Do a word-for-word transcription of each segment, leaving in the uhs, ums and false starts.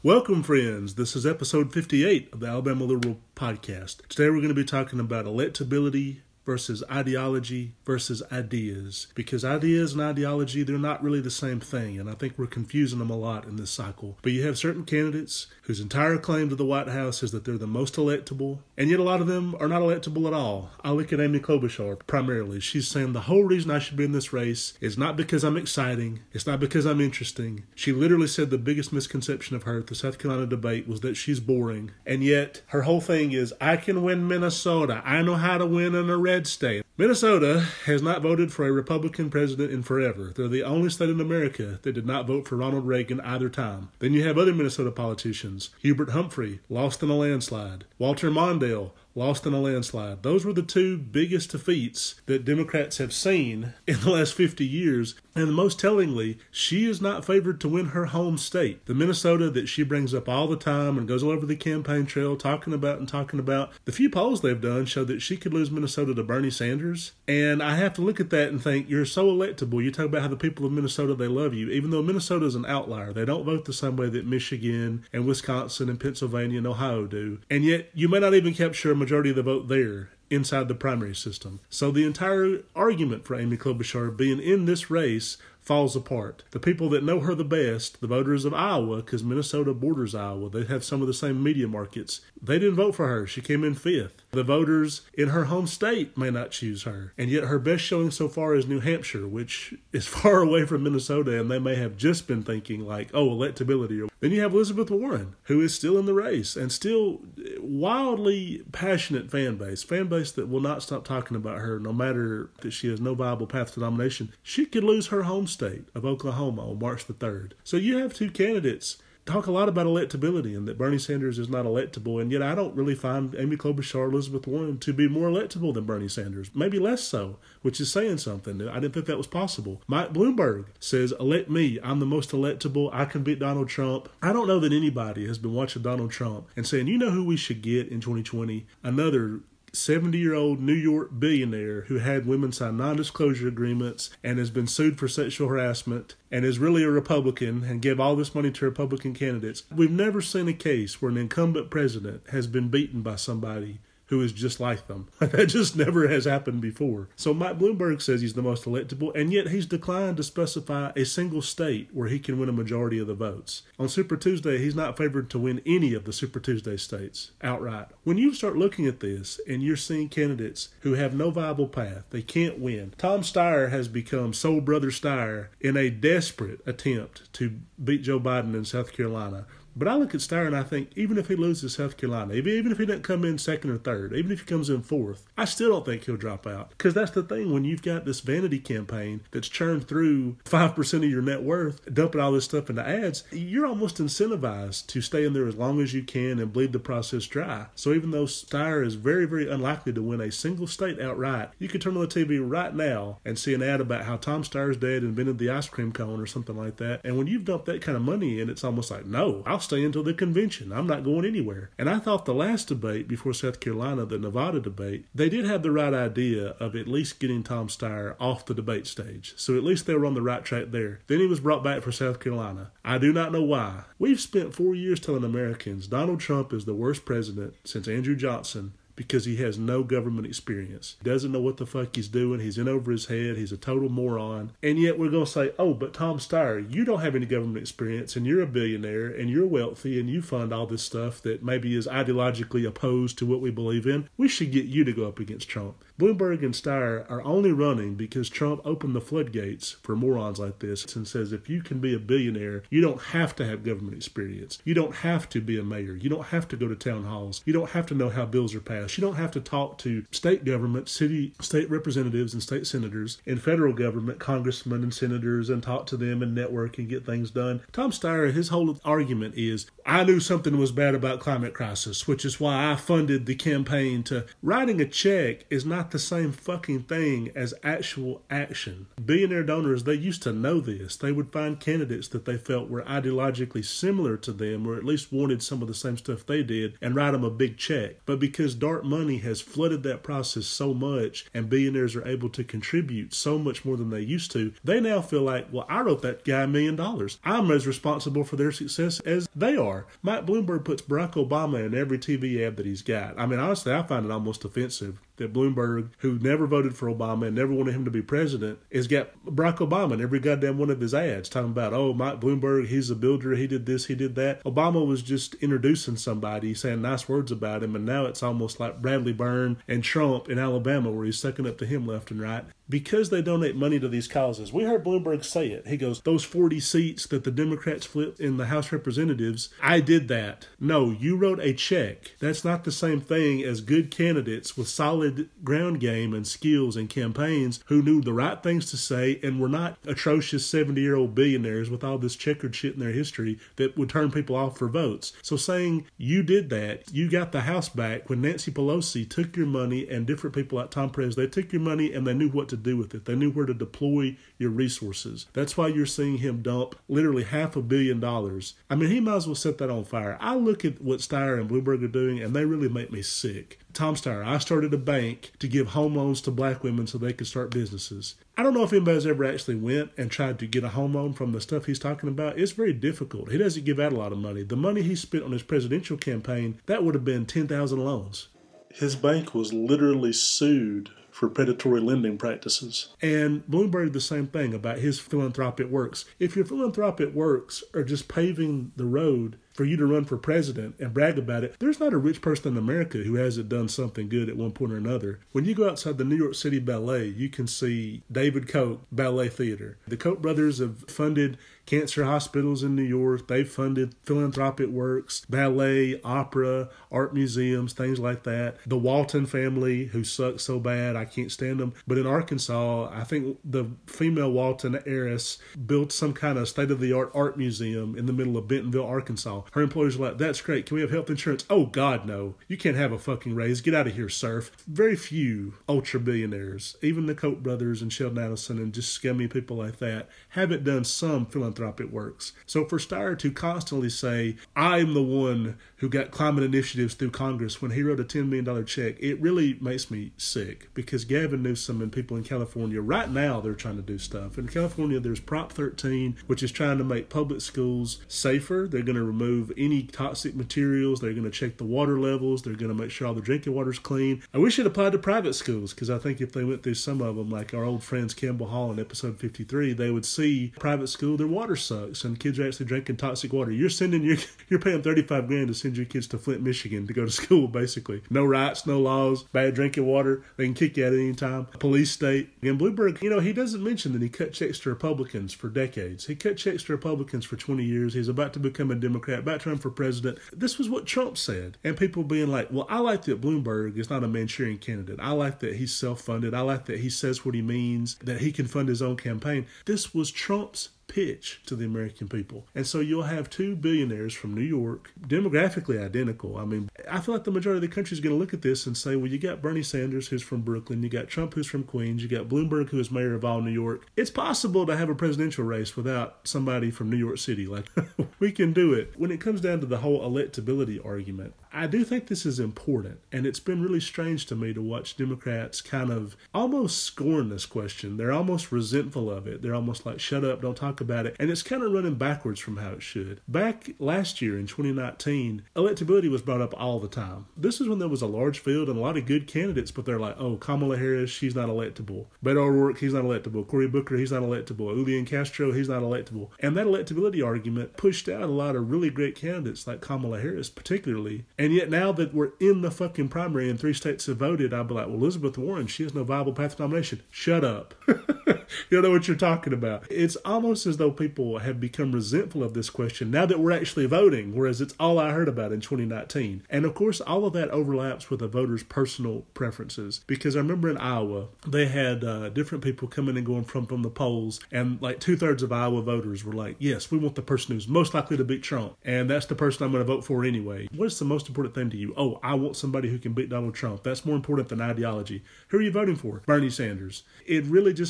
Welcome, friends. This is episode fifty-eight of the Alabama Liberal Podcast. Today we're going to be talking about electability versus ideology versus ideas. Because ideas and ideology, they're not really the same thing, and I think we're confusing them a lot in this cycle. But you have certain candidates whose entire claim to the White House is that they're the most electable, and yet a lot of them are not electable at all. I look at Amy Klobuchar primarily. She's saying the whole reason I should be in this race is not because I'm exciting, it's not because I'm interesting. She literally said the biggest misconception of her at the South Carolina debate was that she's boring, and yet her whole thing is, I can win Minnesota. I know how to win in a red state. Minnesota has not voted for a Republican president in forever. They're the only state in America that did not vote for Ronald Reagan either time. Then you have other Minnesota politicians. Hubert Humphrey lost in a landslide. Walter Mondale lost in a landslide. Those were the two biggest defeats that Democrats have seen in the last fifty years. And most tellingly, she is not favored to win her home state. The Minnesota that she brings up all the time and goes all over the campaign trail talking about and talking about, the few polls they've done show that she could lose Minnesota to Bernie Sanders. And I have to look at that and think, you're so electable. You talk about how the people of Minnesota, they love you. Even though Minnesota is an outlier. They don't vote the same way that Michigan and Wisconsin and Pennsylvania and Ohio do. And yet, you may not even capture a majority of the vote there inside the primary system. So the entire argument for Amy Klobuchar being in this race falls apart. The people that know her the best, the voters of Iowa, because Minnesota borders Iowa, they have some of the same media markets, they didn't vote for her. She came in fifth. The voters in her home state may not choose her. And yet her best showing so far is New Hampshire, which is far away from Minnesota, and they may have just been thinking like, oh, electability. Then you have Elizabeth Warren, who is still in the race and still wildly passionate fan base, fan base that will not stop talking about her no matter that she has no viable path to nomination. She could lose her home state of Oklahoma on March the third. So you have two candidates talk a lot about electability and that Bernie Sanders is not electable, and yet I don't really find Amy Klobuchar or Elizabeth Warren to be more electable than Bernie Sanders. Maybe less so, which is saying something. I didn't think that was possible. Mike Bloomberg says, elect me. I'm the most electable. I can beat Donald Trump. I don't know that anybody has been watching Donald Trump and saying, you know who we should get in twenty twenty? Another seventy-year-old New York billionaire who had women sign non-disclosure agreements and has been sued for sexual harassment and is really a Republican and gave all this money to Republican candidates. We've never seen a case where an incumbent president has been beaten by somebody who is just like them. That just never has happened before. So Mike Bloomberg says he's the most electable, and yet he's declined to specify a single state where he can win a majority of the votes. On Super Tuesday, he's not favored to win any of the Super Tuesday states outright. When you start looking at this and you're seeing candidates who have no viable path, they can't win. Tom Steyer has become Soul Brother Steyer in a desperate attempt to beat Joe Biden in South Carolina. But I look at Steyer and I think, even if he loses South Carolina, even if he doesn't come in second or third, even if he comes in fourth, I still don't think he'll drop out. Because that's the thing, when you've got this vanity campaign that's churned through five percent of your net worth, dumping all this stuff into ads, you're almost incentivized to stay in there as long as you can and bleed the process dry. So even though Steyer is very, very unlikely to win a single state outright, you could turn on the T V right now and see an ad about how Tom Steyer's dad invented the ice cream cone or something like that. And when you've dumped that kind of money in, it's almost like, no, I'll stay until the convention. I'm not going anywhere. And I thought the last debate before South Carolina, the Nevada debate, they did have the right idea of at least getting Tom Steyer off the debate stage. So at least they were on the right track there. Then he was brought back for South Carolina. I do not know why. We've spent four years telling Americans Donald Trump is the worst president since Andrew Johnson, because he has no government experience. He doesn't know what the fuck he's doing. He's in over his head. He's a total moron. And yet we're going to say, oh, but Tom Steyer, you don't have any government experience, and you're a billionaire, and you're wealthy, and you fund all this stuff that maybe is ideologically opposed to what we believe in. We should get you to go up against Trump. Bloomberg and Steyer are only running because Trump opened the floodgates for morons like this and says, if you can be a billionaire, you don't have to have government experience. You don't have to be a mayor. You don't have to go to town halls. You don't have to know how bills are passed. You don't have to talk to state government, city, state representatives and state senators, and federal government, congressmen and senators, and talk to them and network and get things done. Tom Steyer, his whole argument is, I knew something was bad about climate crisis, which is why I funded the campaign to... Writing a check is not the same fucking thing as actual action. Billionaire donors, they used to know this. They would find candidates that they felt were ideologically similar to them, or at least wanted some of the same stuff they did, and write them a big check. But because dark smart money has flooded that process so much, and billionaires are able to contribute so much more than they used to, they now feel like, well, I wrote that guy a million dollars. I'm as responsible for their success as they are. Mike Bloomberg puts Barack Obama in every T V ad that he's got. I mean, honestly, I find it almost offensive that Bloomberg, who never voted for Obama and never wanted him to be president, has got Barack Obama in every goddamn one of his ads talking about, oh, Mike Bloomberg, he's a builder, he did this, he did that. Obama was just introducing somebody, saying nice words about him, and now it's almost like Bradley Byrne and Trump in Alabama, where he's sucking up to him left and right. Because they donate money to these causes. We heard Bloomberg say it. He goes, those forty seats that the Democrats flipped in the House of Representatives, I did that. No, you wrote a check. That's not the same thing as good candidates with solid ground game and skills and campaigns who knew the right things to say and were not atrocious seventy-year-old billionaires with all this checkered shit in their history that would turn people off for votes. So saying you did that, you got the House back when Nancy Pelosi took your money, and different people like Tom Perez, they took your money and they knew what to do with it. They knew where to deploy your resources. That's why you're seeing him dump literally half a billion dollars. I mean, he might as well set that on fire. I look at what Steyer and Bloomberg are doing, and they really make me sick. Tom Steyer, I started a bank to give home loans to black women so they could start businesses. I don't know if anybody's ever actually went and tried to get a home loan from the stuff he's talking about. It's very difficult. He doesn't give out a lot of money. The money he spent on his presidential campaign, that would have been ten thousand loans. His bank was literally sued for predatory lending practices. And Bloomberg, the same thing about his philanthropic works. If your philanthropic works are just paving the road for you to run for president and brag about it, there's not a rich person in America who hasn't done something good at one point or another. When you go outside the New York City Ballet, you can see David Koch Ballet Theater. The Koch brothers have funded cancer hospitals in New York. They've funded philanthropic works, ballet, opera, art museums, things like that. The Walton family, who suck so bad, I can't stand them. But in Arkansas, I think the female Walton heiress built some kind of state-of-the-art art museum in the middle of Bentonville, Arkansas. Her employees are like, that's great. Can we have health insurance? Oh, God, no. You can't have a fucking raise. Get out of here, surf. Very few ultra-billionaires, even the Koch brothers and Sheldon Adelson and just scummy people like that, haven't done some philanthropic works. So for Steyer to constantly say, I'm the one who got climate initiatives through Congress when he wrote a ten million dollars check, it really makes me sick, because Gavin Newsom and people in California, right now they're trying to do stuff. In California, there's Prop thirteen, which is trying to make public schools safer. They're going to remove any toxic materials. They're going to check the water levels. They're going to make sure all the drinking water's clean. I wish it applied to private schools, because I think if they went through some of them, like our old friends Campbell Hall in episode fifty-three, they would see private school, their water sucks, and kids are actually drinking toxic water. You're sending your, you're paying thirty-five grand to send your kids to Flint, Michigan to go to school, basically. No rights, no laws, bad drinking water. They can kick you out at any time. Police state. And Bloomberg, you know, he doesn't mention that he cut checks to Republicans for decades. He cut checks to Republicans for twenty years. He's about to become a Democrat, about to run for president. This was what Trump said. And people being like, well, I like that Bloomberg is not a Manchurian candidate. I like that he's self-funded. I like that he says what he means, that he can fund his own campaign. This was Trump's pitch to the American people. And so you'll have two billionaires from New York, demographically identical. I mean, I feel like the majority of the country is going to look at this and say, well, you got Bernie Sanders, who's from Brooklyn, you got Trump, who's from Queens, you got Bloomberg, who is mayor of all New York. It's possible to have a presidential race without somebody from New York City. Like, we can do it. When it comes down to the whole electability argument, I do think this is important, and it's been really strange to me to watch Democrats kind of almost scorn this question. They're almost resentful of it. They're almost like, shut up, don't talk about it. And it's kind of running backwards from how it should. Back last year in twenty nineteen, electability was brought up all the time. This is when there was a large field and a lot of good candidates, but they're like, oh, Kamala Harris, she's not electable. Beto O'Rourke, he's not electable. Cory Booker, he's not electable. Julian Castro, he's not electable. And that electability argument pushed out a lot of really great candidates like Kamala Harris particularly. And yet now that we're in the fucking primary and three states have voted, I'd be like, well, Elizabeth Warren, she has no viable path to nomination. Shut up. You don't know what you're talking about. It's almost as though people have become resentful of this question now that we're actually voting, whereas it's all I heard about in twenty nineteen. And of course, all of that overlaps with the voters' personal preferences. Because I remember in Iowa, they had uh, different people coming and going from, from the polls, and like two-thirds of Iowa voters were like, yes, we want the person who's most likely to beat Trump, and that's the person I'm going to vote for anyway. What is the most important thing to you? Oh, I want somebody who can beat Donald Trump. That's more important than ideology. Who are you voting for? Bernie Sanders. It really just feels like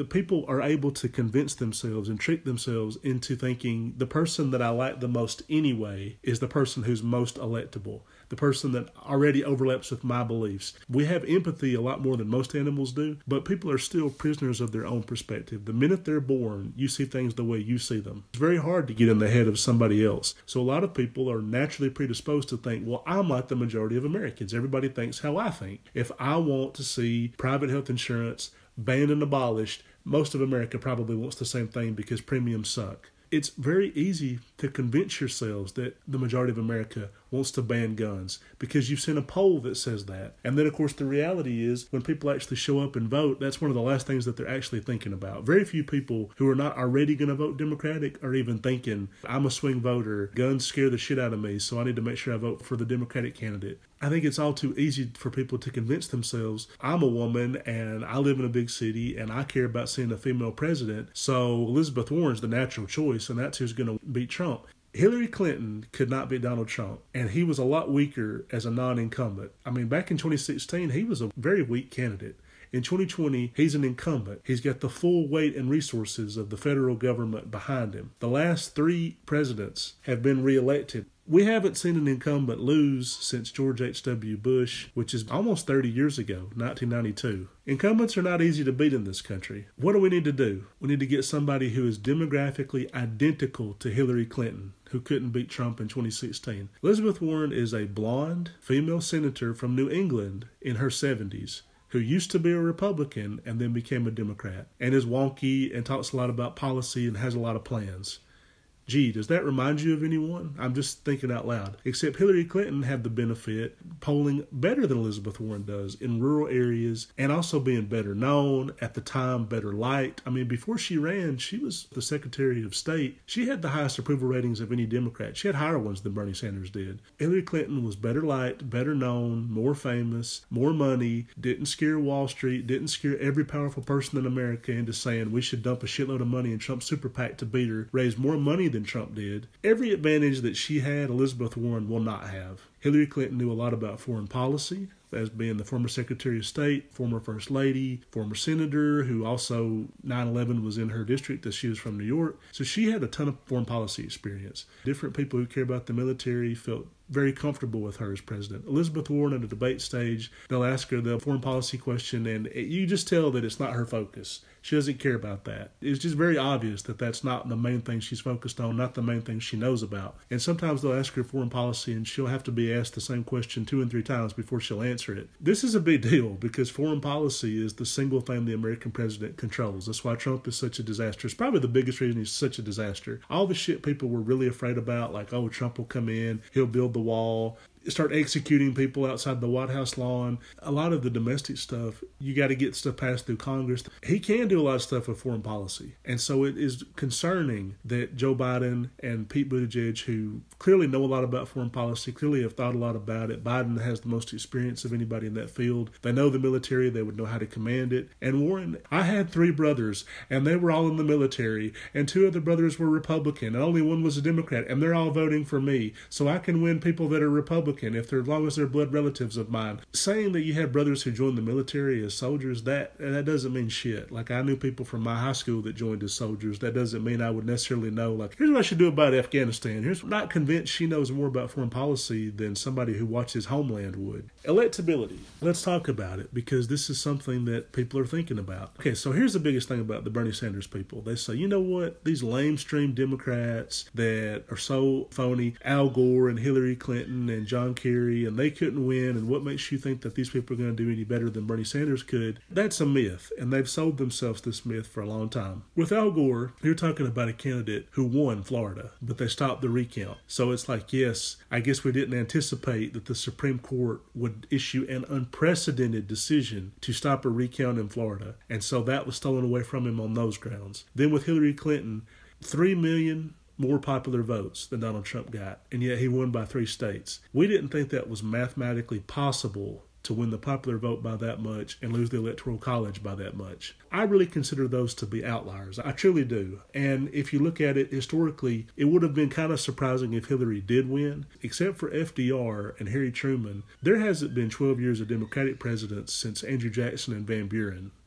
the people are able to convince themselves and trick themselves into thinking the person that I like the most anyway is the person who's most electable, the person that already overlaps with my beliefs. We have empathy a lot more than most animals do, but people are still prisoners of their own perspective. The minute they're born, you see things the way you see them. It's very hard to get in the head of somebody else. So a lot of people are naturally predisposed to think, well, I'm like the majority of Americans. Everybody thinks how I think. If I want to see private health insurance banned and abolished, most of America probably wants the same thing because premiums suck. It's very easy to convince yourselves that the majority of America wants to ban guns because you've seen a poll that says that. And then, of course, the reality is when people actually show up and vote, that's one of the last things that they're actually thinking about. Very few people who are not already going to vote Democratic are even thinking, I'm a swing voter, guns scare the shit out of me, so I need to make sure I vote for the Democratic candidate. I think it's all too easy for people to convince themselves, I'm a woman and I live in a big city and I care about seeing a female president, so Elizabeth Warren's the natural choice and that's who's going to beat Trump. Hillary Clinton could not beat Donald Trump, and he was a lot weaker as a non-incumbent. I mean, back in twenty sixteen, he was a very weak candidate. In twenty twenty, he's an incumbent. He's got the full weight and resources of the federal government behind him. The last three presidents have been reelected. We haven't seen an incumbent lose since George H W Bush, which is almost thirty years ago, nineteen ninety-two. Incumbents are not easy to beat in this country. What do we need to do? We need to get somebody who is demographically identical to Hillary Clinton, who couldn't beat Trump in twenty sixteen. Elizabeth Warren is a blonde female senator from New England in her seventies. Who used to be a Republican and then became a Democrat, and is wonky and talks a lot about policy and has a lot of plans. Gee, does that remind you of anyone? I'm just thinking out loud. Except Hillary Clinton had the benefit polling better than Elizabeth Warren does in rural areas and also being better known, at the time better liked. I mean, before she ran, she was the Secretary of State. She had the highest approval ratings of any Democrat. She had higher ones than Bernie Sanders did. Hillary Clinton was better liked, better known, more famous, more money, didn't scare Wall Street, didn't scare every powerful person in America into saying we should dump a shitload of money in Trump's super PAC to beat her, raise more money than Trump did. Every advantage that she had, Elizabeth Warren will not have. Hillary Clinton knew a lot about foreign policy, as being the former Secretary of State, former First Lady, former Senator, who also nine eleven was in her district as she was from New York. So she had a ton of foreign policy experience. Different people who care about the military felt very comfortable with her as president. Elizabeth Warren at the debate stage, they'll ask her the foreign policy question, and it, you just tell that it's not her focus. She doesn't care about that. It's just very obvious that that's not the main thing she's focused on, not the main thing she knows about. And sometimes they'll ask her foreign policy, and she'll have to be asked the same question two and three times before she'll answer it. This is a big deal because foreign policy is the single thing the American president controls. That's why Trump is such a disaster. It's probably the biggest reason he's such a disaster. All the shit people were really afraid about, like, oh, Trump will come in, he'll build the wall, start executing people outside the White House lawn. A lot of the domestic stuff, you got to get stuff passed through Congress. He can do a lot of stuff with foreign policy. And so it is concerning that Joe Biden and Pete Buttigieg, who clearly know a lot about foreign policy, clearly have thought a lot about it. Biden has the most experience of anybody in that field. They know the military. They would know how to command it. And Warren, I had three brothers, and they were all in the military, and two of the brothers were Republican, and only one was a Democrat, and they're all voting for me. So I can win people that are Republican if they're as long as they're blood relatives of mine. Saying that you had brothers who joined the military as soldiers, that that doesn't mean shit. Like, I knew people from my high school that joined as soldiers. That doesn't mean I would necessarily know, like, here's what I should do about Afghanistan. Here's I'm not convinced she knows more about foreign policy than somebody who watches Homeland would. Electability. Let's talk about it because this is something that people are thinking about. Okay, so here's the biggest thing about the Bernie Sanders people. They say, you know what? These lamestream Democrats that are so phony, Al Gore and Hillary Clinton and John Kerry, and they couldn't win, and what makes you think that these people are going to do any better than Bernie Sanders could? That's a myth, and they've sold themselves this myth for a long time. With Al Gore, you're talking about a candidate who won Florida, but they stopped the recount. So it's like, yes, I guess we didn't anticipate that the Supreme Court would issue an unprecedented decision to stop a recount in Florida, and so that was stolen away from him on those grounds. Then with Hillary Clinton, three million more popular votes than Donald Trump got, and yet he won by three states. We didn't think that was mathematically possible to win the popular vote by that much and lose the Electoral College by that much. I really consider those to be outliers. I truly do. And if you look at it historically, it would have been kind of surprising if Hillary did win. Except for F D R and Harry Truman, there hasn't been twelve years of Democratic presidents since Andrew Jackson and Van Buren.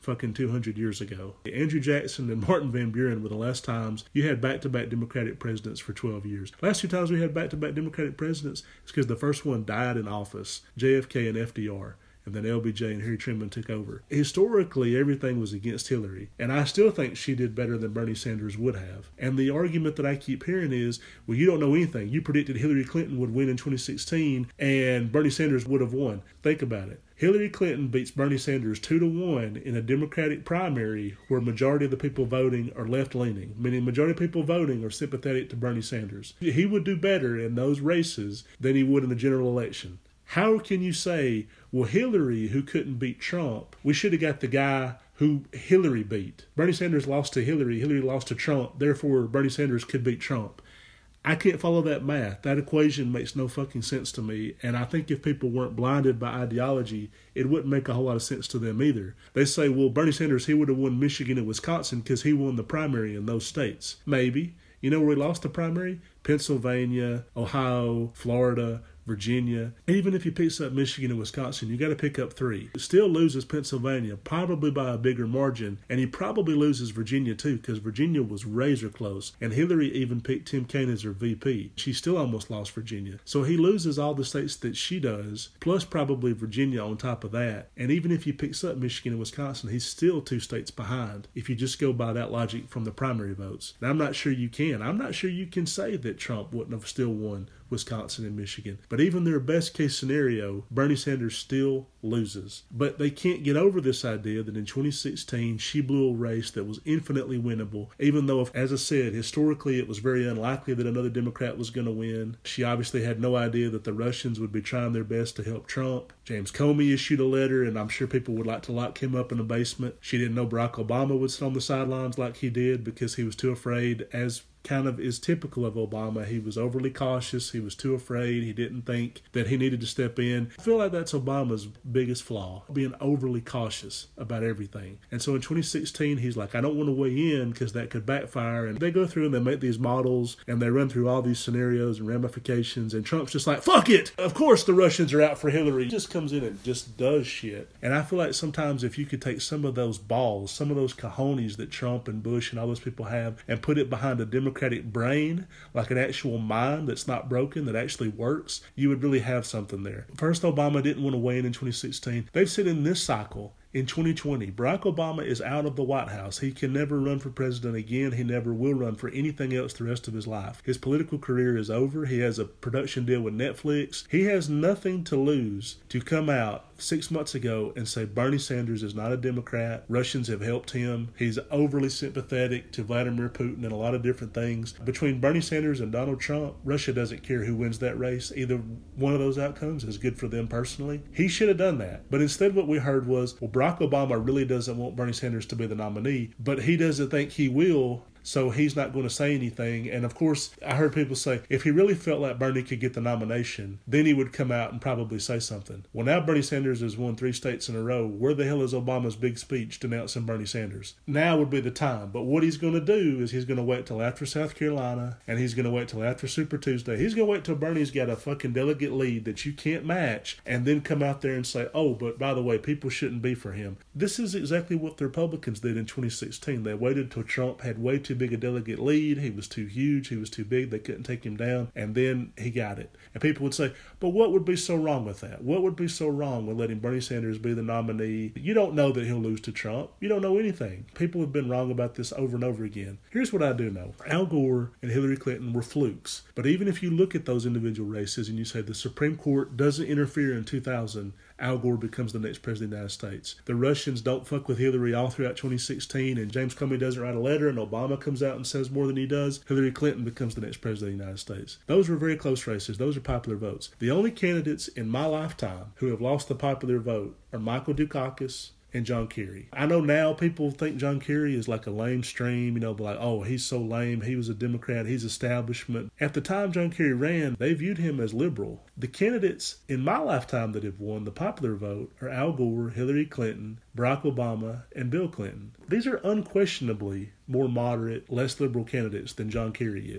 fucking two hundred years ago. Andrew Jackson and Martin Van Buren were the last times you had back-to-back Democratic presidents for twelve years. Last two times we had back-to-back Democratic presidents is because the first one died in office, J F K and F D R. And then L B J and Harry Truman took over. Historically, everything was against Hillary. And I still think she did better than Bernie Sanders would have. And the argument that I keep hearing is, well, you don't know anything. You predicted Hillary Clinton would win in twenty sixteen and Bernie Sanders would have won. Think about it. Hillary Clinton beats Bernie Sanders two to one in a Democratic primary where majority of the people voting are left-leaning, meaning majority of people voting are sympathetic to Bernie Sanders. He would do better in those races than he would in the general election. How can you say, well, Hillary, who couldn't beat Trump, we should have got the guy who Hillary beat. Bernie Sanders lost to Hillary, Hillary lost to Trump, therefore Bernie Sanders could beat Trump. I can't follow that math. That equation makes no fucking sense to me, and I think if people weren't blinded by ideology, it wouldn't make a whole lot of sense to them either. They say, well, Bernie Sanders, he would have won Michigan and Wisconsin because he won the primary in those states. Maybe. You know where he lost the primary? Pennsylvania, Ohio, Florida, Virginia. Even if he picks up Michigan and Wisconsin, you got to pick up three. He still loses Pennsylvania, probably by a bigger margin, and he probably loses Virginia too, because Virginia was razor close, and Hillary even picked Tim Kaine as her V P. She still almost lost Virginia. So he loses all the states that she does, plus probably Virginia on top of that. And even if he picks up Michigan and Wisconsin, he's still two states behind, if you just go by that logic from the primary votes. Now, I'm not sure you can. I'm not sure you can say that Trump wouldn't have still won Wisconsin and Michigan. But even their best case scenario, Bernie Sanders still loses. But they can't get over this idea that in twenty sixteen, she blew a race that was infinitely winnable, even though, as I said, historically it was very unlikely that another Democrat was going to win. She obviously had no idea that the Russians would be trying their best to help Trump. James Comey issued a letter, and I'm sure people would like to lock him up in a basement. She didn't know Barack Obama would sit on the sidelines like he did because he was too afraid, as kind of is typical of Obama. He was overly cautious. He was too afraid. He didn't think that he needed to step in. I feel like that's Obama's biggest flaw, being overly cautious about everything. And so in twenty sixteen, he's like, I don't want to weigh in because that could backfire. And they go through and they make these models and they run through all these scenarios and ramifications. And Trump's just like, fuck it. Of course the Russians are out for Hillary. He just comes in and just does shit. And I feel like sometimes if you could take some of those balls, some of those cojones that Trump and Bush and all those people have, and put it behind a Democratic brain, like an actual mind that's not broken, that actually works, you would really have something there. First, Obama didn't want to weigh in in twenty sixteen. They've said in this cycle, in twenty twenty, Barack Obama is out of the White House. He can never run for president again. He never will run for anything else the rest of his life. His political career is over. He has a production deal with Netflix. He has nothing to lose to come out six months ago and say Bernie Sanders is not a Democrat. Russians have helped him. He's overly sympathetic to Vladimir Putin and a lot of different things. Between Bernie Sanders and Donald Trump, Russia doesn't care who wins that race. Either one of those outcomes is good for them personally. He should have done that. But instead what we heard was, well, Barack Obama really doesn't want Bernie Sanders to be the nominee, but he doesn't think he will, so he's not going to say anything. And of course, I heard people say, if he really felt like Bernie could get the nomination, then he would come out and probably say something. Well, now Bernie Sanders has won three states in a row. Where the hell is Obama's big speech denouncing Bernie Sanders? Now would be the time. But what he's going to do is he's going to wait till after South Carolina, and he's going to wait till after Super Tuesday. He's going to wait till Bernie's got a fucking delegate lead that you can't match, and then come out there and say, oh, but by the way, people shouldn't be for him. This is exactly what the Republicans did in twenty sixteen. They waited till Trump had way too big a delegate lead. He was too huge. He was too big. They couldn't take him down. And then he got it. And people would say, but what would be so wrong with that? What would be so wrong with letting Bernie Sanders be the nominee? You don't know that he'll lose to Trump. You don't know anything. People have been wrong about this over and over again. Here's what I do know. Al Gore and Hillary Clinton were flukes. But even if you look at those individual races and you say the Supreme Court doesn't interfere in two thousand, Al Gore becomes the next president of the United States. The Russians don't fuck with Hillary all throughout twenty sixteen, and James Comey doesn't write a letter, and Obama comes out and says more than he does. Hillary Clinton becomes the next president of the United States. Those were very close races. Those are popular votes. The only candidates in my lifetime who have lost the popular vote are Michael Dukakis and John Kerry. I know now people think John Kerry is like a lame stream, you know, like, oh, he's so lame. He was a Democrat. He's establishment. At the time John Kerry ran, they viewed him as liberal. The candidates in my lifetime that have won the popular vote are Al Gore, Hillary Clinton, Barack Obama, and Bill Clinton. These are unquestionably more moderate, less liberal candidates than John Kerry is.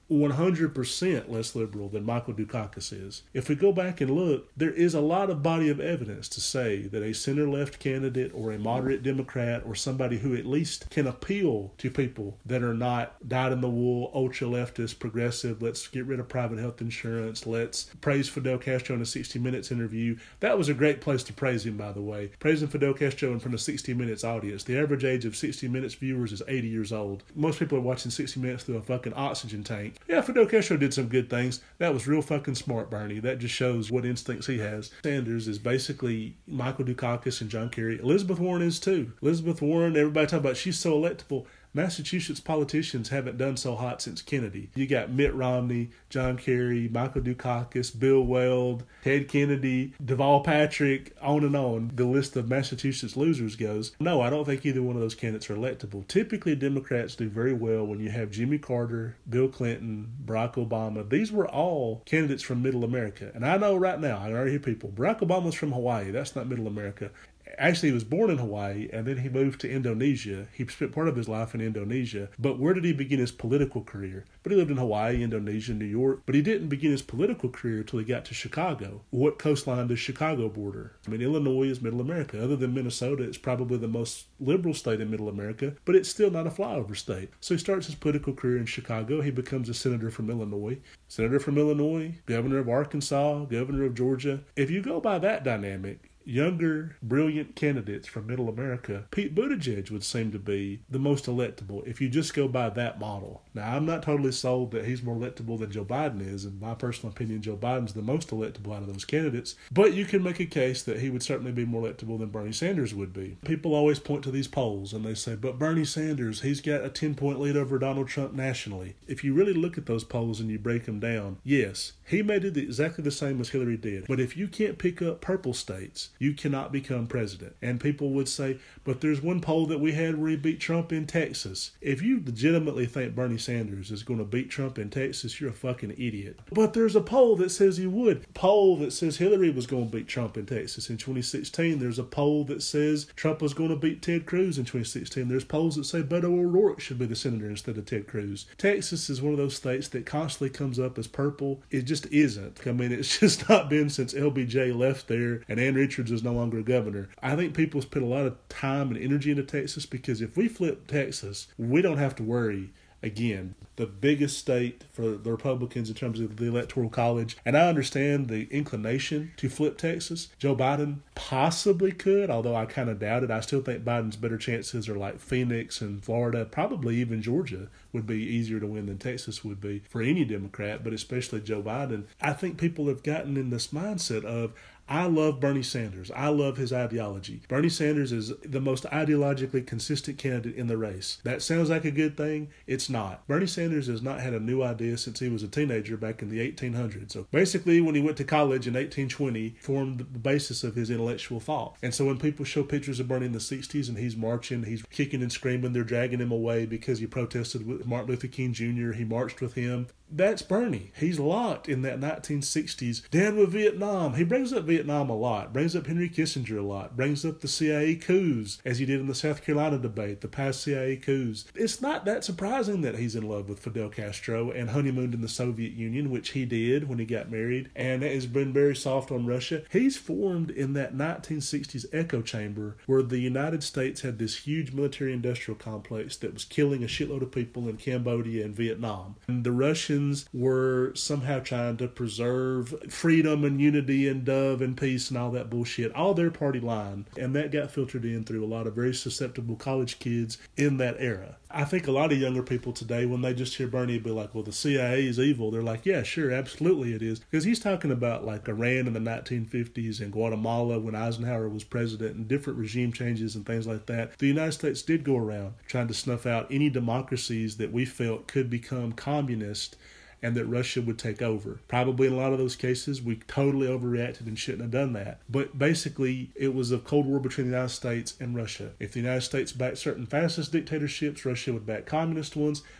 one hundred percent less liberal than Michael Dukakis is. If we go back and look, there is a lot of body of evidence to say that a center-left candidate or a moderate Democrat or somebody who at least can appeal to people that are not dyed-in-the-wool, ultra-leftist, progressive, let's get rid of private health insurance, let's praise Fidel Castro in a sixty minutes interview. That was a great place to praise him, by the way. Praising Fidel Castro in front of sixty minutes audience. The average age of sixty minutes viewers is eighty years old. Most people are watching sixty minutes through a fucking oxygen tank. Yeah, Fidel Castro did some good things. That was real fucking smart, Bernie. That just shows what instincts he has. Sanders is basically Michael Dukakis and John Kerry. Elizabeth Warren is too. Elizabeth Warren, everybody talking about she's so electable. Massachusetts politicians haven't done so hot since Kennedy. You got Mitt Romney, John Kerry, Michael Dukakis, Bill Weld, Ted Kennedy, Deval Patrick, on and on. The list of Massachusetts losers goes. No, I don't think either one of those candidates are electable. Typically, Democrats do very well when you have Jimmy Carter, Bill Clinton, Barack Obama. These were all candidates from Middle America. And I know right now, I already hear people, Barack Obama's from Hawaii. That's not Middle America. Actually, he was born in Hawaii, and then he moved to Indonesia. He spent part of his life in Indonesia. But where did he begin his political career? But he lived in Hawaii, Indonesia, New York. But he didn't begin his political career until he got to Chicago. What coastline does Chicago border? I mean, Illinois is Middle America. Other than Minnesota, it's probably the most liberal state in Middle America, but it's still not a flyover state. So he starts his political career in Chicago. He becomes a senator from Illinois. Senator from Illinois, governor of Arkansas, governor of Georgia. If you go by that dynamic, younger, brilliant candidates from Middle America, Pete Buttigieg would seem to be the most electable if you just go by that model. Now, I'm not totally sold that he's more electable than Joe Biden is. In my personal opinion, Joe Biden's the most electable out of those candidates. But you can make a case that he would certainly be more electable than Bernie Sanders would be. People always point to these polls and they say, but Bernie Sanders, he's got a ten-point lead over Donald Trump nationally. If you really look at those polls and you break them down, yes, he may do exactly the same as Hillary did. But if you can't pick up purple states, you cannot become president. And people would say, but there's one poll that we had where he beat Trump in Texas. If you legitimately think Bernie Sanders is going to beat Trump in Texas, you're a fucking idiot. But there's a poll that says he would. A poll that says Hillary was going to beat Trump in Texas in twenty sixteen. There's a poll that says Trump was going to beat Ted Cruz in twenty sixteen. There's polls that say Beto O'Rourke should be the senator instead of Ted Cruz. Texas is one of those states that constantly comes up as purple. It just isn't. I mean, it's just not been since L B J left there and Ann Richards is no longer a governor. I think people spend a lot of time and energy into Texas because if we flip Texas, we don't have to worry again. The biggest state for the Republicans in terms of the Electoral College. And I understand the inclination to flip Texas. Joe Biden possibly could, although I kind of doubt it. I still think Biden's better chances are like Phoenix and Florida, probably even Georgia would be easier to win than Texas would be for any Democrat, but especially Joe Biden. I think people have gotten in this mindset of, I love Bernie Sanders. I love his ideology. Bernie Sanders is the most ideologically consistent candidate in the race. That sounds like a good thing. It's not. Bernie Sanders has not had a new idea since he was a teenager back in the eighteen hundreds. So basically, when he went to college in eighteen twenty, formed the basis of his intellectual thought. And so when people show pictures of Bernie in the sixties and he's marching, he's kicking and screaming, they're dragging him away because he protested with Martin Luther King Junior He marched with him. That's Bernie. He's locked in that nineteen sixties. Down with Vietnam. He brings up Vietnam a lot. Brings up Henry Kissinger a lot. Brings up the C I A coups, as he did in the South Carolina debate, the past C I A coups. It's not that surprising that he's in love with Fidel Castro and honeymooned in the Soviet Union, which he did when he got married, and has been very soft on Russia. He's formed in that nineteen sixties echo chamber where the United States had this huge military-industrial complex that was killing a shitload of people in Cambodia and Vietnam. And the Russians were somehow trying to preserve freedom and unity and dove and peace and all that bullshit, all their party line. And that got filtered in through a lot of very susceptible college kids in that era. I think a lot of younger people today, when they just hear Bernie be like, well, the C I A is evil, they're like, yeah, sure, absolutely it is. Because he's talking about like Iran in the nineteen fifties and Guatemala when Eisenhower was president and different regime changes and things like that. The United States did go around trying to snuff out any democracies that we felt could become communist and that Russia would take over. Probably in a lot of those cases, we totally overreacted and shouldn't have done that. But basically, it was a Cold War between the United States and Russia. If the United States backed certain fascist dictatorships, Russia would back communist ones.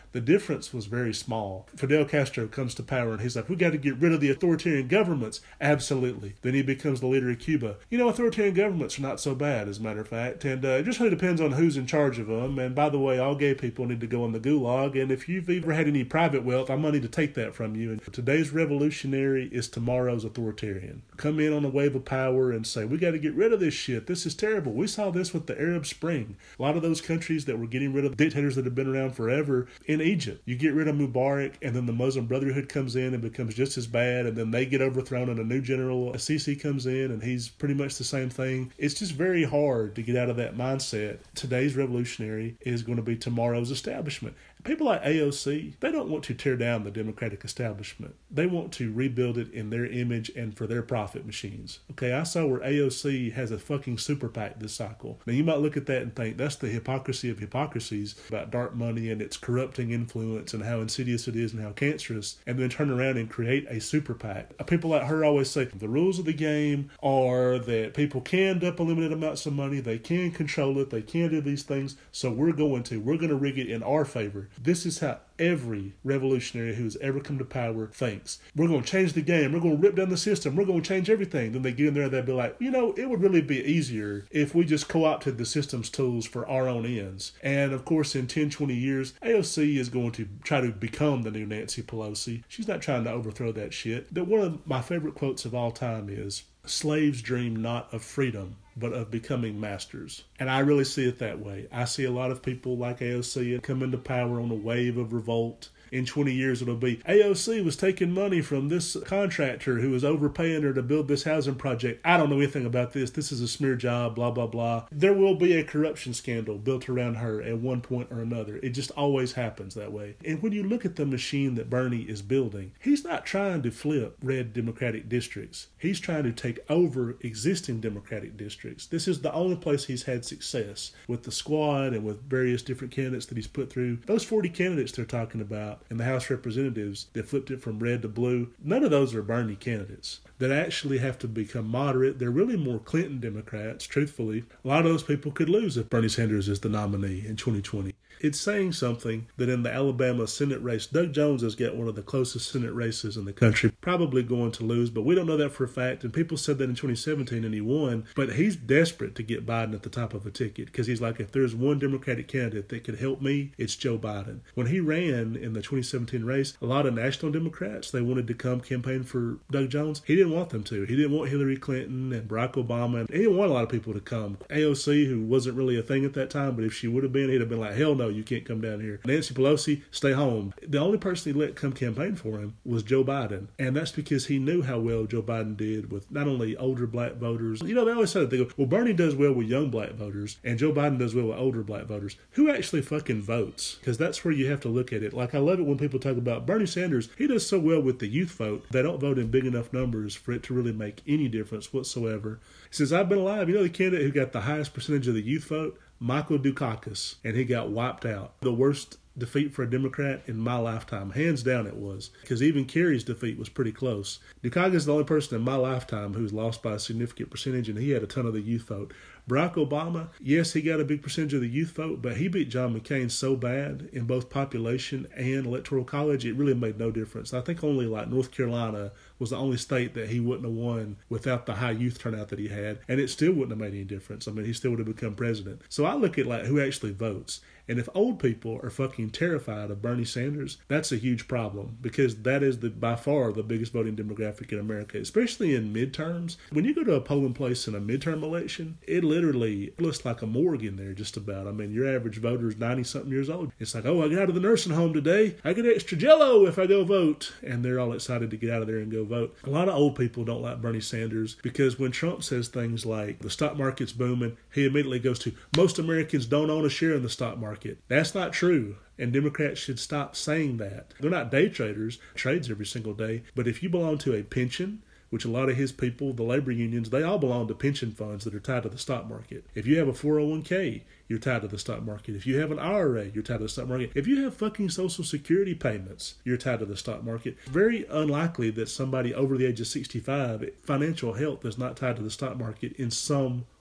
The difference was very small. Fidel Castro comes to power and he's like, we got to get rid of the authoritarian governments. Absolutely. Then he becomes the leader of Cuba. You know, authoritarian governments are not so bad, as a matter of fact, and uh, it just really depends on who's in charge of them. And by the way, all gay people need to go in the gulag, and if you've ever had any private wealth, I'm going to need to take that from you. And today's revolutionary is tomorrow's authoritarian. Come in on a wave of power and say, we got to get rid of this shit. This is terrible. We saw this with the Arab Spring. A lot of those countries that were getting rid of dictators that have been around forever. In Egypt, you get rid of Mubarak, and then the Muslim Brotherhood comes in and becomes just as bad, and then they get overthrown, and a new general, Sisi, comes in, and he's pretty much the same thing. It's just very hard to get out of that mindset. Today's revolutionary is going to be tomorrow's establishment. People like A O C, they don't want to tear down the Democratic establishment. They want to rebuild it in their image and for their profit machines. Okay, I saw where A O C has a fucking super PAC this cycle. Now, you might look at that and think that's the hypocrisy of hypocrisies about dark money and its corrupting influence and how insidious it is and how cancerous, and then turn around and create a super PAC. People like her always say the rules of the game are that people can dump unlimited amounts of money, they can control it, they can do these things, so we're going to. We're going to rig it in our favor. This is how every revolutionary who has ever come to power thinks. We're going to change the game. We're going to rip down the system. We're going to change everything. Then they get in there and they'll be like, you know, it would really be easier if we just co-opted the system's tools for our own ends. And of course, in ten, twenty years, A O C is going to try to become the new Nancy Pelosi. She's not trying to overthrow that shit. That one of my favorite quotes of all time is, slaves dream not of freedom, but of becoming masters. And I really see it that way. I see a lot of people like A O C come into power on a wave of revolt. In twenty years, it'll be A O C was taking money from this contractor who was overpaying her to build this housing project. I don't know anything about this. This is a smear job, blah, blah, blah. There will be a corruption scandal built around her at one point or another. It just always happens that way. And when you look at the machine that Bernie is building, he's not trying to flip red Democratic districts. He's trying to take over existing Democratic districts. This is the only place he's had success with the squad and with various different candidates that he's put through. Those forty candidates they're talking about in the House of Representatives that flipped it from red to blue, none of those are Bernie candidates that actually have to become moderate. They're really more Clinton Democrats, truthfully. A lot of those people could lose if Bernie Sanders is the nominee in twenty twenty. It's saying something that in the Alabama Senate race, Doug Jones has got one of the closest Senate races in the country, probably going to lose, but we don't know that for a fact. And people said that in twenty seventeen and he won, but he's desperate to get Biden at the top of a ticket because he's like, if there's one Democratic candidate that could help me, it's Joe Biden. When he ran in the twenty seventeen race, a lot of national Democrats, they wanted to come campaign for Doug Jones. He didn't want them to. He didn't want Hillary Clinton and Barack Obama. He didn't want a lot of people to come. A O C, who wasn't really a thing at that time, but if she would have been, he'd have been like, hell no, you can't come down here. Nancy Pelosi, stay home. The only person he let come campaign for him was Joe Biden. And that's because he knew how well Joe Biden did with not only older black voters. You know, they always say that. They go, well, Bernie does well with young black voters and Joe Biden does well with older black voters. Who actually fucking votes? Because that's where you have to look at it. Like, I love it when people talk about Bernie Sanders. He does so well with the youth vote. They don't vote in big enough numbers for it to really make any difference whatsoever. Since I've been alive, you know the candidate who got the highest percentage of the youth vote? Michael Dukakis, and he got wiped out. The worst defeat for a Democrat in my lifetime. Hands down it was. Because even Kerry's defeat was pretty close. Dukakis is the only person in my lifetime who's lost by a significant percentage, and he had a ton of the youth vote. Barack Obama, yes, he got a big percentage of the youth vote, but he beat John McCain so bad in both population and electoral college, it really made no difference. I think only like North Carolina was the only state that he wouldn't have won without the high youth turnout that he had, and it still wouldn't have made any difference. I mean, he still would have become president. So I look at like who actually votes. And if old people are fucking terrified of Bernie Sanders, that's a huge problem because that is the by far the biggest voting demographic in America, especially in midterms. When you go to a polling place in a midterm election, it literally looks like a morgue in there just about. I mean, your average voter is ninety-something years old. It's like, oh, I got out of the nursing home today. I get extra Jell-O if I go vote. And they're all excited to get out of there and go vote. A lot of old people don't like Bernie Sanders because when Trump says things like the stock market's booming, he immediately goes to, most Americans don't own a share in the stock market. That's not true, and Democrats should stop saying that. They're not day traders, trades every single day, but if you belong to a pension, which a lot of his people, the labor unions, they all belong to pension funds that are tied to the stock market. If you have a four oh one k, you're tied to the stock market. If you have an I R A, you're tied to the stock market. If you have fucking Social Security payments, you're tied to the stock market. Very unlikely that somebody over the age of sixty-five, financial health is not tied to the stock market in some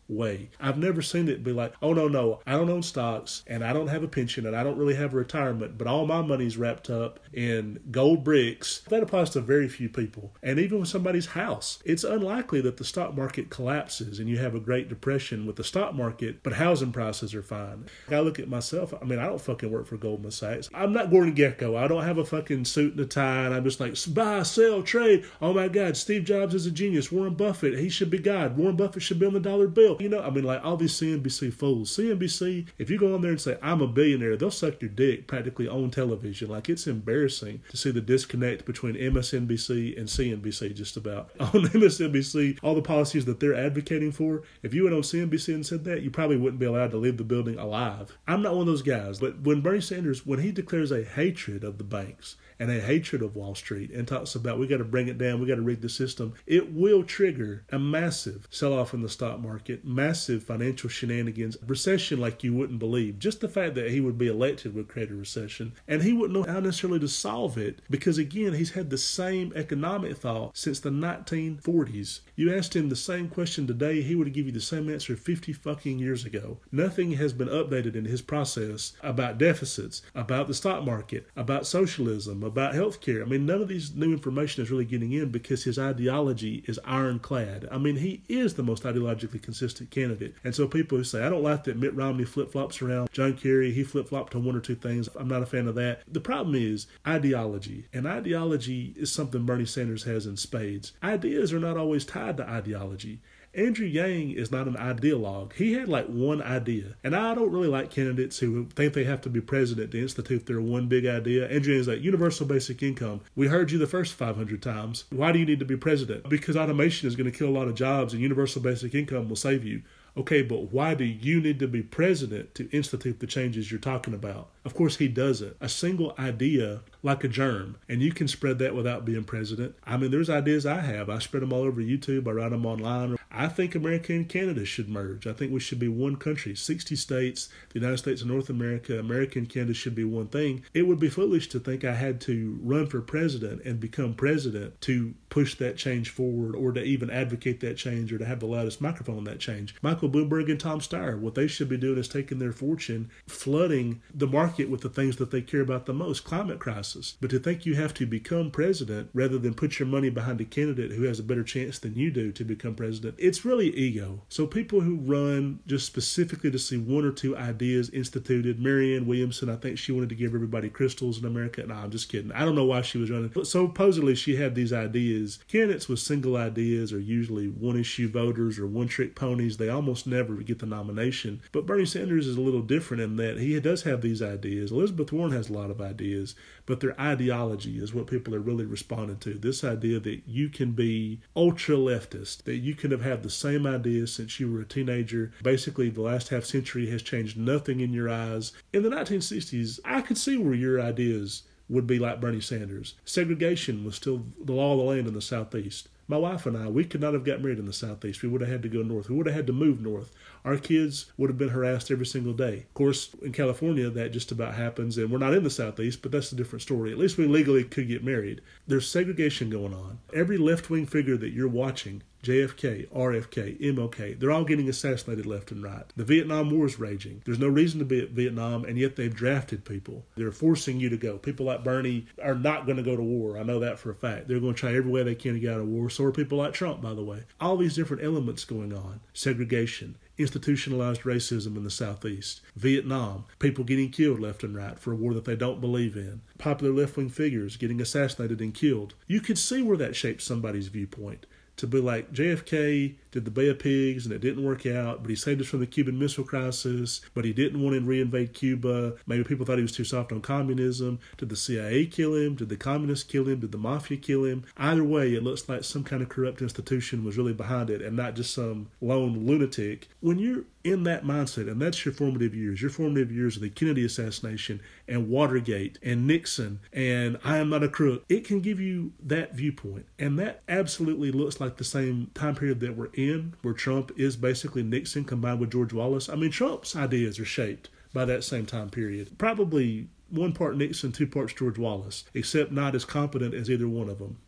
way. I've never seen it be like, oh, no, no, I don't own stocks, and I don't have a pension, and I don't really have a retirement, but all my money's wrapped up in gold bricks. That applies to very few people. And even with somebody's house, it's unlikely that the stock market collapses and you have a Great Depression with the stock market, but housing prices are fine. I look at myself, I mean, I don't fucking work for Goldman Sachs. I'm not Gordon Gekko. I don't have a fucking suit and a tie, and I'm just like, buy, sell, trade. Oh my God, Steve Jobs is a genius. Warren Buffett, he should be God. Warren Buffett should be on the dollar bill. You know, I mean, like all these C N B C fools. C N B C, if you go on there and say, I'm a billionaire, they'll suck your dick practically on television. Like, it's embarrassing to see the disconnect between M S N B C and C N B C just about. On M S N B C, all the policies that they're advocating for, if you went on C N B C and said that, you probably wouldn't be allowed to leave the building alive. I'm not one of those guys, but when Bernie Sanders, when he declares a hatred of the banks and a hatred of Wall Street and talks about we got to bring it down, we got to rig the system, it will trigger a massive sell-off in the stock market, massive financial shenanigans, recession like you wouldn't believe. Just the fact that he would be elected would create a recession, and he wouldn't know how necessarily to solve it because, again, he's had the same economic thought since the nineteen forties. You asked him the same question today, he would give you the same answer fifty fucking years ago. Nothing has been updated in his process about deficits, about the stock market, about socialism, about healthcare. I mean, none of these new information is really getting in because his ideology is ironclad. I mean, he is the most ideologically consistent candidate. And so people who say, I don't like that Mitt Romney flip-flops around John Kerry, he flip-flopped to one or two things, I'm not a fan of that. The problem is ideology. And ideology is something Bernie Sanders has in spades. Ideas are not always tied to ideology. Andrew Yang is not an ideologue. He had like one idea. And I don't really like candidates who think they have to be president to institute their one big idea. Andrew Yang is like, universal basic income. We heard you the first five hundred times. Why do you need to be president? Because automation is going to kill a lot of jobs and universal basic income will save you. Okay, but why do you need to be president to institute the changes you're talking about? Of course, he doesn't. A single idea, like a germ, and you can spread that without being president. I mean, there's ideas I have. I spread them all over YouTube. I write them online. I think America and Canada should merge. I think we should be one country. sixty states, the United States of North America, America and Canada should be one thing. It would be foolish to think I had to run for president and become president to push that change forward or to even advocate that change or to have the loudest microphone on that change. Michael Bloomberg and Tom Steyer, what they should be doing is taking their fortune, flooding the market with the things that they care about the most, climate crisis. But to think you have to become president rather than put your money behind a candidate who has a better chance than you do to become president, it's really ego. So people who run just specifically to see one or two ideas instituted, Marianne Williamson, I think she wanted to give everybody crystals in America. No, I'm just kidding. I don't know why she was running. But supposedly she had these ideas. Candidates with single ideas are usually one-issue voters or one-trick ponies. They almost never get the nomination. But Bernie Sanders is a little different in that he does have these ideas. Elizabeth Warren has a lot of ideas, but their ideology is what people are really responding to. This idea that you can be ultra-leftist, that you can have had the same ideas since you were a teenager. Basically, the last half century has changed nothing in your eyes. In the nineteen sixties, I could see where your ideas would be like Bernie Sanders. Segregation was still the law of the land in the Southeast. My wife and I, we could not have got married in the Southeast. We would have had to go north. We would have had to move north. Our kids would have been harassed every single day. Of course, in California, that just about happens, and we're not in the Southeast, but that's a different story. At least we legally could get married. There's segregation going on. Every left-wing figure that you're watching, J F K, R F K, M L K, they're all getting assassinated left and right. The Vietnam War is raging. There's no reason to be at Vietnam, and yet they've drafted people. They're forcing you to go. People like Bernie are not going to go to war. I know that for a fact. They're going to try every way they can to get out of war. So are people like Trump, by the way. All these different elements going on. Segregation. Institutionalized racism in the Southeast, Vietnam, people getting killed left and right for a war that they don't believe in, popular left-wing figures getting assassinated and killed. You could see where that shaped somebody's viewpoint. To be like, J F K did the Bay of Pigs and it didn't work out, but he saved us from the Cuban Missile Crisis, but he didn't want to reinvade Cuba. Maybe people thought he was too soft on communism. Did the C I A kill him? Did the communists kill him? Did the mafia kill him? Either way, it looks like some kind of corrupt institution was really behind it and not just some lone lunatic. When you're in that mindset, and that's your formative years, your formative years of the Kennedy assassination and Watergate and Nixon and I am not a crook, it can give you that viewpoint. And that absolutely looks like the same time period that we're in, where Trump is basically Nixon combined with George Wallace. I mean, Trump's ideas are shaped by that same time period. Probably one part Nixon, two parts George Wallace, except not as competent as either one of them.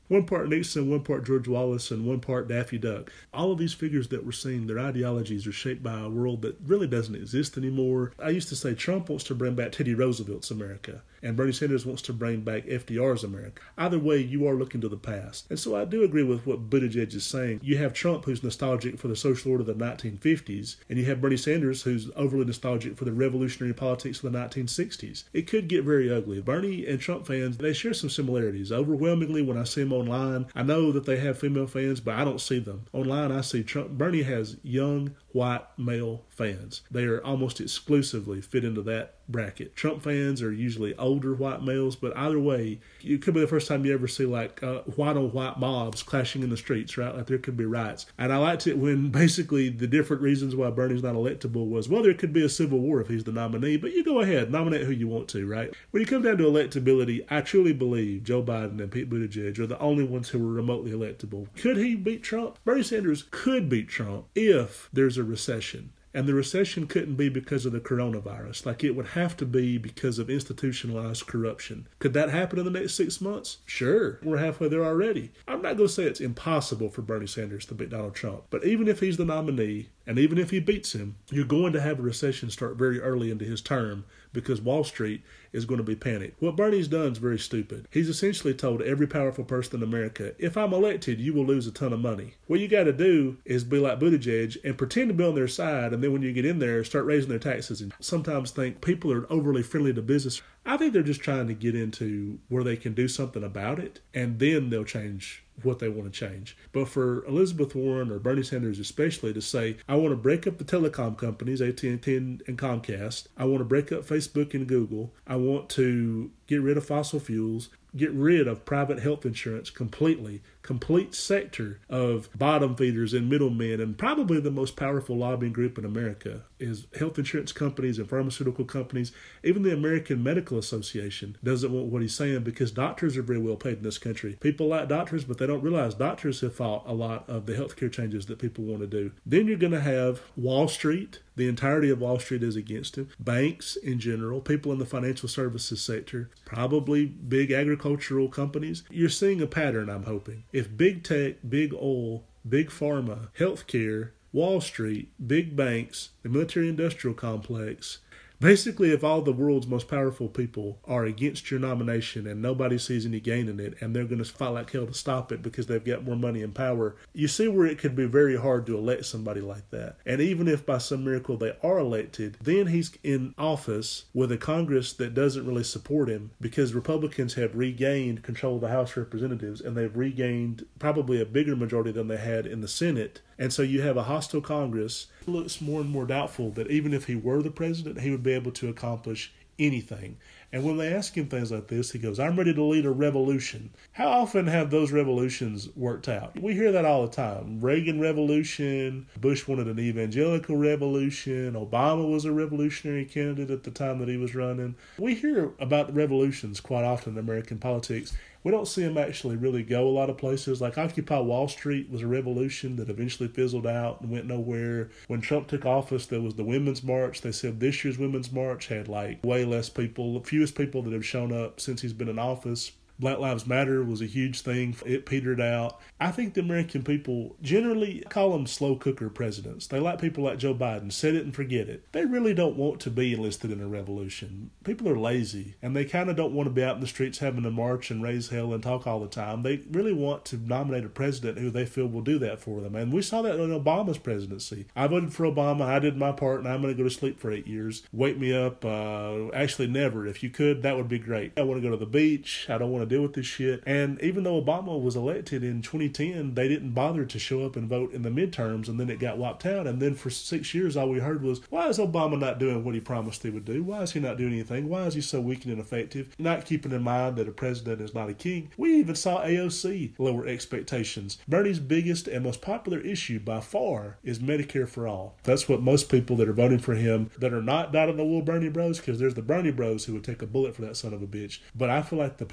One part Nixon, one part George Wallace, and one part Daffy Duck. All of these figures that we're seeing, their ideologies are shaped by a world that really doesn't exist anymore. I used to say Trump wants to bring back Teddy Roosevelt's America, and Bernie Sanders wants to bring back F D R's America. Either way, you are looking to the past. And so I do agree with what Buttigieg is saying. You have Trump, who's nostalgic for the social order of the nineteen fifties, and you have Bernie Sanders, who's overly nostalgic for the revolutionary politics of the nineteen sixties. It could get very ugly. Bernie and Trump fans, they share some similarities. Overwhelmingly, when I see them online, I know that they have female fans, but I don't see them. Online, I see Trump. Bernie has young, white, male fans. They are almost exclusively fit into that bracket. Trump fans are usually older white males, but either way, it could be the first time you ever see like uh, white on white mobs clashing in the streets, right? Like there could be riots. And I liked it when basically the different reasons why Bernie's not electable was, well, there could be a civil war if he's the nominee, but you go ahead, nominate who you want to, right? When you come down to electability, I truly believe Joe Biden and Pete Buttigieg are the only ones who are remotely electable. Could he beat Trump? Bernie Sanders could beat Trump if there's a recession. And the recession couldn't be because of the coronavirus. Like, it would have to be because of institutionalized corruption. Could that happen in the next six months? Sure. We're halfway there already. I'm not going to say it's impossible for Bernie Sanders to beat Donald Trump. But even if he's the nominee, and even if he beats him, you're going to have a recession start very early into his term because Wall Street is going to be panicked. What Bernie's done is very stupid. He's essentially told every powerful person in America, if I'm elected, you will lose a ton of money. What you got to do is be like Buttigieg and pretend to be on their side, and then when you get in there, start raising their taxes. And sometimes think people are overly friendly to business. I think they're just trying to get into where they can do something about it, and then they'll change what they want to change. But for Elizabeth Warren or Bernie Sanders especially to say, I want to break up the telecom companies, A T and T and Comcast. I want to break up Facebook and Google. I want to get rid of fossil fuels, get rid of private health insurance completely, complete sector of bottom feeders and middlemen, and probably the most powerful lobbying group in America is health insurance companies and pharmaceutical companies. Even the American Medical Association doesn't want what he's saying because doctors are very well paid in this country. People like doctors, but they don't realize doctors have fought a lot of the healthcare changes that people want to do. Then you're going to have Wall Street. The entirety of Wall Street is against him. Banks in general, people in the financial services sector, probably big agricultural companies. You're seeing a pattern, I'm hoping. If big tech, big oil, big pharma, healthcare, Wall Street, big banks, the military-industrial complex, basically, if all the world's most powerful people are against your nomination and nobody sees any gain in it and they're going to fight like hell to stop it because they've got more money and power, you see where it could be very hard to elect somebody like that. And even if by some miracle they are elected, then he's in office with a Congress that doesn't really support him because Republicans have regained control of the House of Representatives and they've regained probably a bigger majority than they had in the Senate. And so you have a hostile Congress. It looks more and more doubtful that even if he were the president, he would be able to accomplish anything. And when they ask him things like this, he goes, I'm ready to lead a revolution. How often have those revolutions worked out? We hear that all the time. Reagan revolution, Bush wanted an evangelical revolution, Obama was a revolutionary candidate at the time that he was running. We hear about revolutions quite often in American politics. We don't see them actually really go a lot of places. Like Occupy Wall Street was a revolution that eventually fizzled out and went nowhere. When Trump took office, there was the Women's March. They said this year's Women's March had like way less people, the fewest people that have shown up since he's been in office. Black Lives Matter was a huge thing. It petered out. I think the American people generally call them slow cooker presidents. They like people like Joe Biden. Set it and forget it. They really don't want to be enlisted in a revolution. People are lazy, and they kind of don't want to be out in the streets having to march and raise hell and talk all the time. They really want to nominate a president who they feel will do that for them. And we saw that in Obama's presidency. I voted for Obama. I did my part, and I'm going to go to sleep for eight years. Wake me up. Uh, actually, never. If you could, that would be great. I want to go to the beach. I don't want to deal with this shit. And even though Obama was elected in twenty ten, they didn't bother to show up and vote in the midterms, and then it got wiped out. And then for six years, all we heard was, why is Obama not doing what he promised he would do? Why is he not doing anything? Why is he so weak and ineffective? Not keeping in mind that a president is not a king. We even saw A O C lower expectations. Bernie's biggest and most popular issue by far is Medicare for all. That's what most people that are voting for him that are not dyed in the wool Bernie bros, because there's the Bernie bros who would take a bullet for that son of a bitch. But I feel like the people that are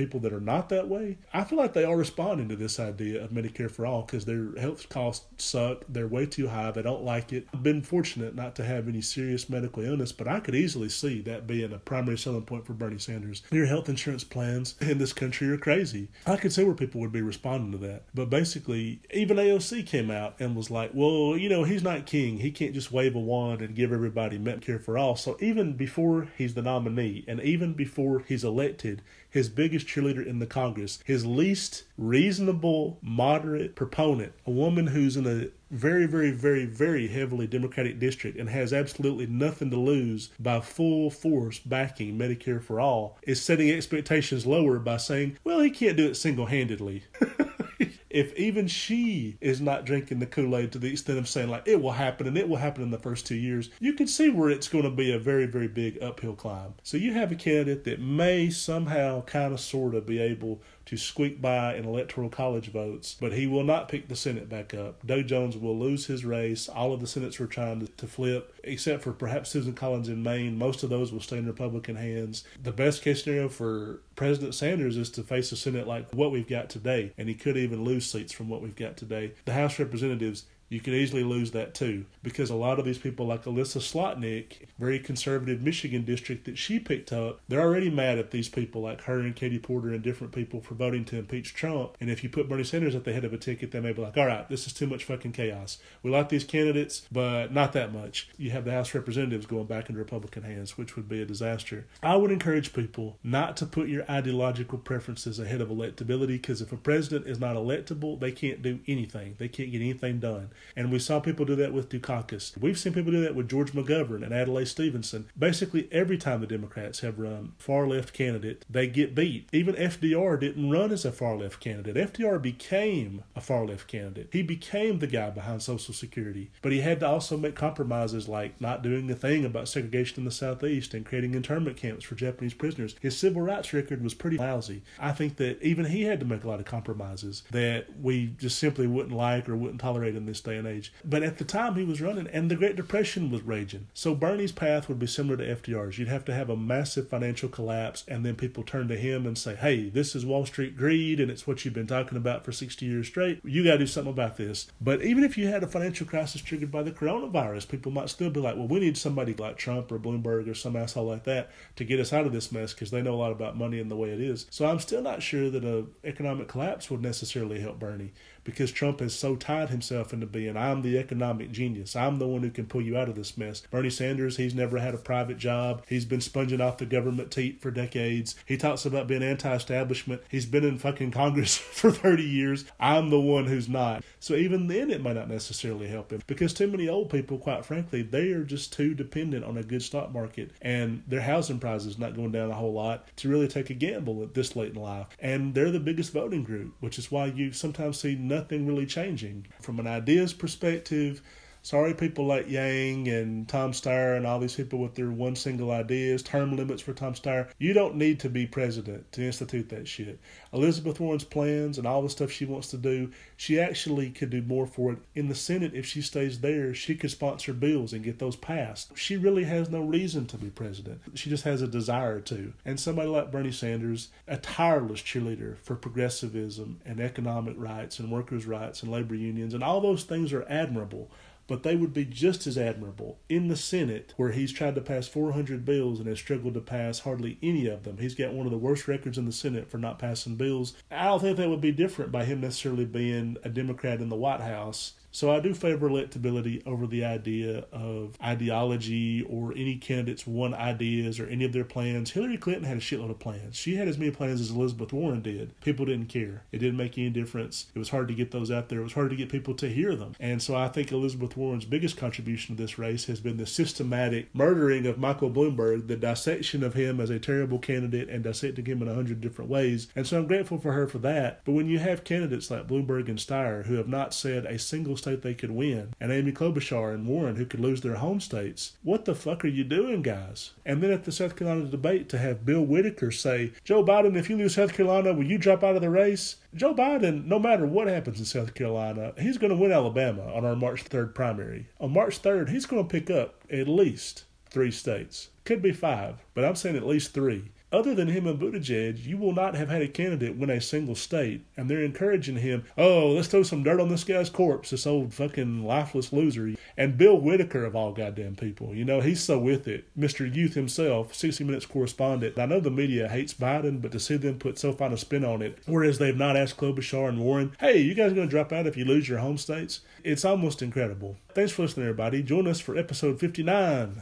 not that way, I feel like they are responding to this idea of Medicare for all because their health costs suck. They're way too high. They don't like it. I've been fortunate not to have any serious medical illness, but I could easily see that being a primary selling point for Bernie Sanders. Your health insurance plans in this country are crazy. I could see where people would be responding to that. But basically, even A O C came out and was like, well, you know, he's not king. He can't just wave a wand and give everybody Medicare for all. So even before he's the nominee and even before he's elected, his biggest cheerleader in the Congress, his least reasonable, moderate proponent, a woman who's in a very, very, very, very heavily Democratic district and has absolutely nothing to lose by full force backing Medicare for all, is setting expectations lower by saying, well, he can't do it single-handedly. If even she is not drinking the Kool-Aid to the extent of saying, like, it will happen and it will happen in the first two years, you can see where it's going to be a very, very big uphill climb. So you have a candidate that may somehow kind of sort of be able to squeak by in electoral college votes, but he will not pick the Senate back up. Doug Jones will lose his race. All of the Senates are trying to, to flip, except for perhaps Susan Collins in Maine. Most of those will stay in Republican hands. The best case scenario for President Sanders is to face a Senate like what we've got today, and he could even lose seats from what we've got today. The House of Representatives, you could easily lose that too, because a lot of these people like Alyssa Slotnick, very conservative Michigan district that she picked up, they're already mad at these people like her and Katie Porter and different people for voting to impeach Trump. And if you put Bernie Sanders at the head of a ticket, they may be like, all right, this is too much fucking chaos. We like these candidates, but not that much. You have the House of Representatives going back into Republican hands, which would be a disaster. I would encourage people not to put your ideological preferences ahead of electability, because if a president is not electable, they can't do anything. They can't get anything done. And we saw people do that with Dukakis. We've seen people do that with George McGovern and Adlai Stevenson. Basically, every time the Democrats have run far-left candidate, they get beat. Even F D R didn't run as a far-left candidate. F D R became a far-left candidate. He became the guy behind Social Security. But he had to also make compromises like not doing a thing about segregation in the Southeast and creating internment camps for Japanese prisoners. His civil rights record was pretty lousy. I think that even he had to make a lot of compromises that we just simply wouldn't like or wouldn't tolerate in this day and age. But at the time he was running, and the Great Depression was raging. So Bernie's path would be similar to F D R's. You'd have to have a massive financial collapse, and then people turn to him and say, hey, this is Wall Street greed, and it's what you've been talking about for sixty years straight. You got to do something about this. But even if you had a financial crisis triggered by the coronavirus, people might still be like, well, we need somebody like Trump or Bloomberg or some asshole like that to get us out of this mess, because they know a lot about money and the way it is. So I'm still not sure that an economic collapse would necessarily help Bernie, because Trump has so tied himself into being, I'm the economic genius. I'm the one who can pull you out of this mess. Bernie Sanders, he's never had a private job. He's been sponging off the government teat for decades. He talks about being anti-establishment. He's been in fucking Congress for thirty years. I'm the one who's not. So even then, it might not necessarily help him, because too many old people, quite frankly, they are just too dependent on a good stock market, and their housing prices not going down a whole lot to really take a gamble at this late in life. And they're the biggest voting group, which is why you sometimes see nothing really changing. From an ideas perspective, sorry, people like Yang and Tom Steyer and all these people with their one single ideas, term limits for Tom Steyer. You don't need to be president to institute that shit. Elizabeth Warren's plans and all the stuff she wants to do, she actually could do more for it. In the Senate, if she stays there, she could sponsor bills and get those passed. She really has no reason to be president. She just has a desire to. And somebody like Bernie Sanders, a tireless cheerleader for progressivism and economic rights and workers' rights and labor unions, and all those things are admirable. But they would be just as admirable in the Senate, where he's tried to pass four hundred bills and has struggled to pass hardly any of them. He's got one of the worst records in the Senate for not passing bills. I don't think that would be different by him necessarily being a Democrat in the White House. So I do favor electability over the idea of ideology or any candidate's one ideas or any of their plans. Hillary Clinton had a shitload of plans. She had as many plans as Elizabeth Warren did. People didn't care. It didn't make any difference. It was hard to get those out there. It was hard to get people to hear them. And so I think Elizabeth Warren's biggest contribution to this race has been the systematic murdering of Michael Bloomberg, the dissection of him as a terrible candidate and dissecting him in a hundred different ways. And so I'm grateful for her for that. But when you have candidates like Bloomberg and Steyer who have not said a single state they could win, and Amy Klobuchar and Warren who could lose their home states, what the fuck are you doing, guys? And then at the South Carolina debate to have Bill Whitaker say, Joe Biden, if you lose South Carolina, will you drop out of the race? Joe Biden, no matter what happens in South Carolina, he's going to win Alabama on our March third primary. On March third, he's going to pick up at least three states. Could be five, but I'm saying at least three. Other than him and Buttigieg, you will not have had a candidate win a single state. And they're encouraging him, oh, let's throw some dirt on this guy's corpse, this old fucking lifeless loser. And Bill Whitaker, of all goddamn people, you know, he's so with it. Mister Youth himself, sixty minutes correspondent. I know the media hates Biden, but to see them put so fine a spin on it, whereas they've not asked Klobuchar and Warren, hey, you guys going to drop out if you lose your home states? It's almost incredible. Thanks for listening, everybody. Join us for episode fifty-nine.